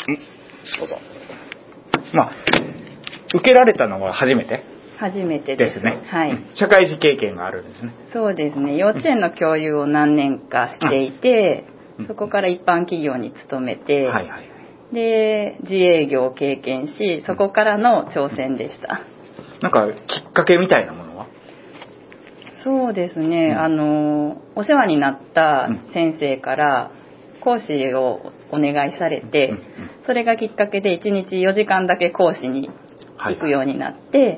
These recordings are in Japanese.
どうぞ。受けられたのは初めてですね。 はい。 社会人経験があるんですね。 そうですね。幼稚園の教諭を何年かしていて、そこから一般企業に勤めて、で自営業を経験し、そこからの挑戦でした。 なんかきっかけみたいなものは？ そうですね。お世話になった先生から講師をお願いされて、それがきっかけで1日4時間だけ講師に行くようになって、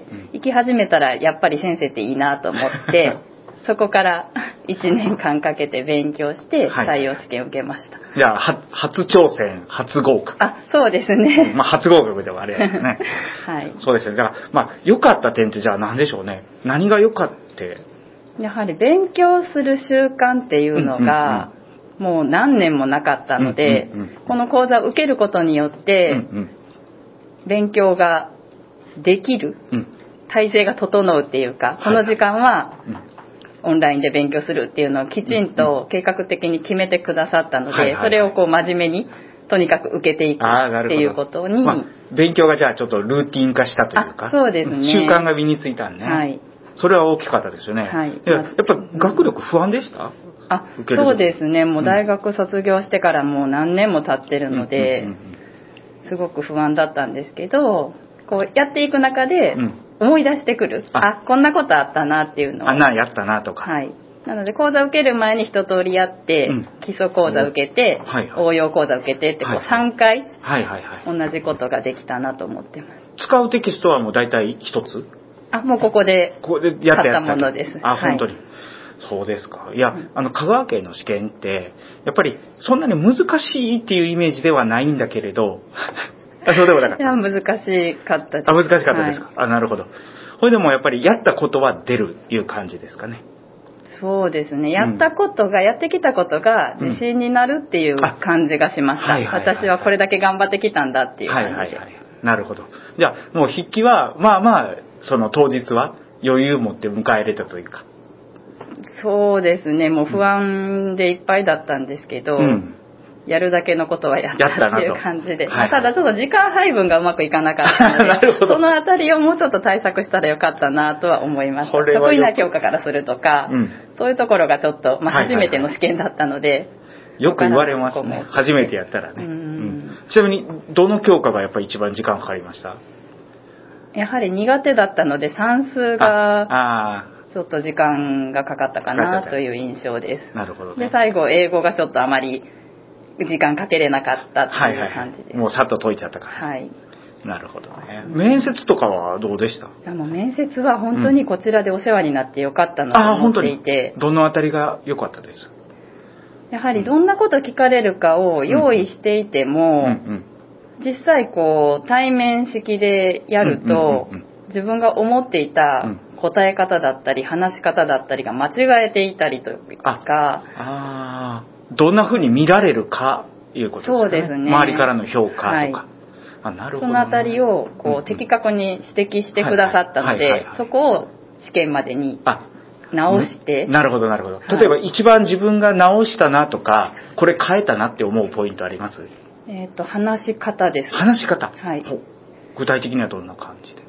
行き始めたらやっぱり先生っていいなと思ってそこから1年間かけて勉強して採用試験を受けました。 じゃあ初挑戦、初合格。 そうですね。 初合格ではあれですね。 はい。 そうですね。だから良かった点ってじゃあ何でしょうね。何が良かった？ やはり勉強する習慣っていうのがもう何年もなかったので、この講座を受けることによって勉強ができる、体制が整うっていうか、この時間はオンラインで勉強するっていうのをきちんと計画的に決めてくださったので、それを真面目にとにかく受けていくっていうことに、 勉強がじゃあちょっとルーティン化したというか、 そうですね、 習慣が身についたんね。 はい、 それは大きかったですよね。はい、やっぱ学力不安でした？ そうですね。もう大学卒業してからもう何年も経ってるので、すごく不安だったんですけど、こうやっていく中で思い出してくる、こんなことあったなっていうのを、 やったなとか、 はい、なので講座受ける前に一通りやって、基礎講座受けて、応用講座受けてって3回同じことができたなと思ってます。 使うテキストはもう大体一つ？ もうここで買ったものです。 本当に。そうですか。いや、香川県の試験ってやっぱりそんなに難しいっていうイメージではないんだけれどそうでもなかった。 いや、難しかったです。 難しかったですか。なるほど。これでもやっぱりやったことは出るいう感じですかね。 そうですね。やってきたことが自信になるっていう感じがしました。私はこれだけ頑張ってきたんだっていう感じで。 なるほど。じゃあもう筆記はその当日は余裕持って迎え入れたというか。 そうですね。もう不安でいっぱいだったんですけど、やるだけのことはやったっていう感じで、ただちょっと時間配分がうまくいかなかったのでそのあたりをもうちょっと対策したらよかったなとは思いました。得意な教科からするとか、そういうところがちょっと、初めての試験だったので、 よく言われますね。初めてやったらね。ちなみにどの教科がやっぱり一番時間かかりました？ やはり苦手だったので算数がちょっと時間がかかったかなという印象です。 なるほどね。 で最後英語がちょっとあまり時間かけれなかったっていう感じです。 もうさっと解いちゃったから。 はい。 なるほどね。面接とかはどうでした？ もう面接は本当にこちらでお世話になってよかったなと思っていて、 どのあたりが良かったです？ やはりどんなこと聞かれるかを用意していても、実際対面式でやると、自分が思っていた答え方だったり話し方だったりが間違えていたりとか、 どんな風に見られるかいうことですね。 そうですね。 周りからの評価とか。なるほどね。 そのあたりを的確に指摘してくださったので、そこを試験までに直して。 なるほどなるほど。例えば一番自分が直したなとか、これ変えたなって思うポイントあります？ 話し方です。 話し方。 はい。 具体的にはどんな感じで？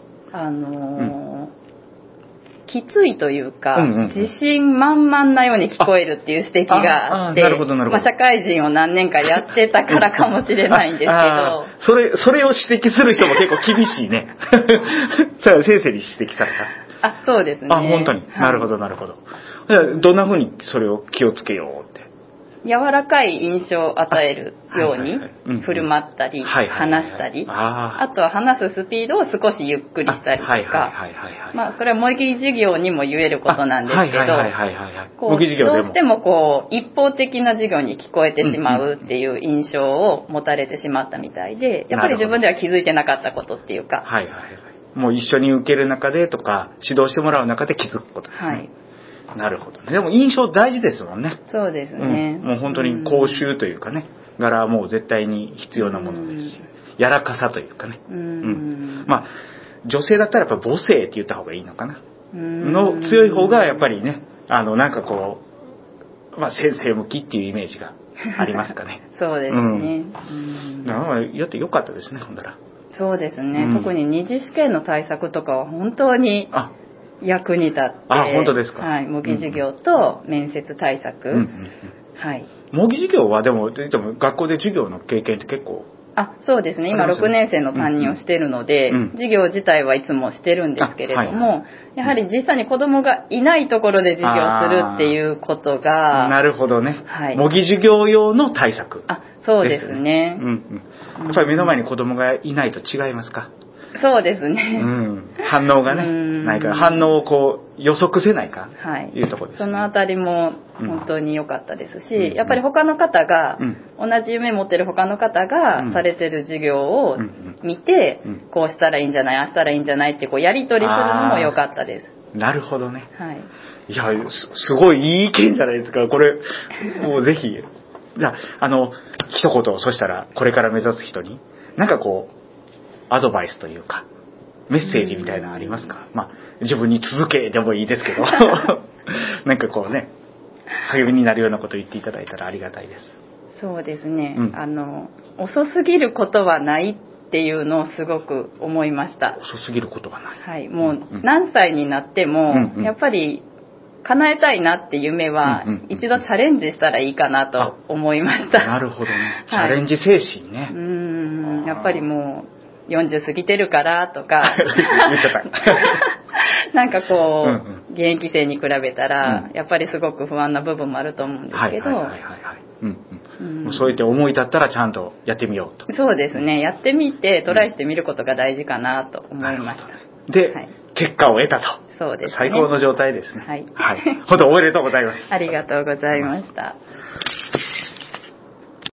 きついというか、自信満々なように聞こえるっていう指摘があって、社会人を何年かやってたからかもしれないんですけどそれを指摘する人も結構厳しいねそれは先生に指摘された？ そうですね。 本当に、なるほどなるほど。どんな風にそれを気をつけようって？ 柔らかい印象を与えるように振る舞ったり話したり、あとは話すスピードを少しゆっくりしたりとか、それは模擬授業にも言えることなんですけど、どうしても一方的な授業に聞こえてしまうっていう印象を持たれてしまったみたいで、やっぱり自分では気づいてなかったことっていうか、 もう一緒に受ける中でとか指導してもらう中で気づくことですね。なるほどね。でも印象大事ですもんね。 そうですね。 もう本当に講習というかね、柄はもう絶対に必要なものですし、柔らかさというかね。女性だったらやっぱ母性って言った方がいいのかな。の強い方がやっぱりね、先生向きっていうイメージがありますかね。 そうですね。 やってよかったですね、ほんだら。 そうですね、特に二次試験の対策とかは本当に役に立って、 本当ですか。 はい、模擬授業と面接対策、はい。 模擬授業はでも学校で授業の経験って結構。 そうですね、今6年生の担任をしているので、授業自体はいつもしてるんですけれども、やはり実際に子供がいないところで授業するっていうことが。 なるほどね、 はい、 模擬授業用の対策。 そうですね。 やっぱり目の前に子供がいないと違いますか？ そうですね。 反応がね、ないから、反応をこう予測せないか、いうところですね。 そのあたりも本当に良かったですし、やっぱり他の方が、同じ夢持ってる他の方がされてる授業を見て、こうしたらいいんじゃない、ああしたらいいんじゃないってこうやり取りするのも良かったです。 なるほどね。いや、すごいいい意見じゃないですか。これもうぜひ、一言、そしたらこれから目指す人になんかこうアドバイスというかメッセージみたいなのありますか？自分に続けでもいいですけどなんかこうね、励みになるようなことを言っていただいたらありがたいです。 そうですね、遅すぎることはないっていうのをすごく思いました。 遅すぎることはない。 もう何歳になっても、やっぱり叶えたいなって夢は一度チャレンジしたらいいかなと思いました。 なるほどね。チャレンジ精神ね。 やっぱりもう40過ぎてるからとか言っちゃったなんかこう、現役生に比べたら、やっぱりすごく不安な部分もあると思うんですけど、 そうやって思い立ったらちゃんとやってみようと。 そうですね、やってみてトライしてみることが大事かなと思いました。 で、結果を得たと。 そうですね。 最高の状態ですね。本当おめでとうございます。 ありがとうございました。